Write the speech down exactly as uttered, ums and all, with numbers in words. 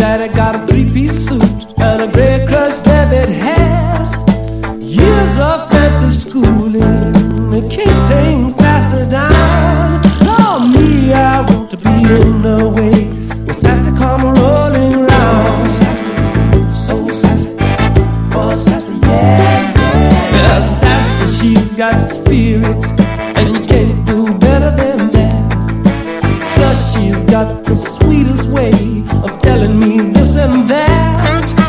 Daddy got a three-piece suit and a gray crushed velvet hat. Years of fancy schooling, it can't take faster down. Oh, me, I want to be in the way with sassy come rolling round. Sassy, so sassy, oh sassy, yeah, yeah. Yeah, sassy, she's got spirit, and you can't do better than that. Plus she's got the sweetest way of telling me this and that.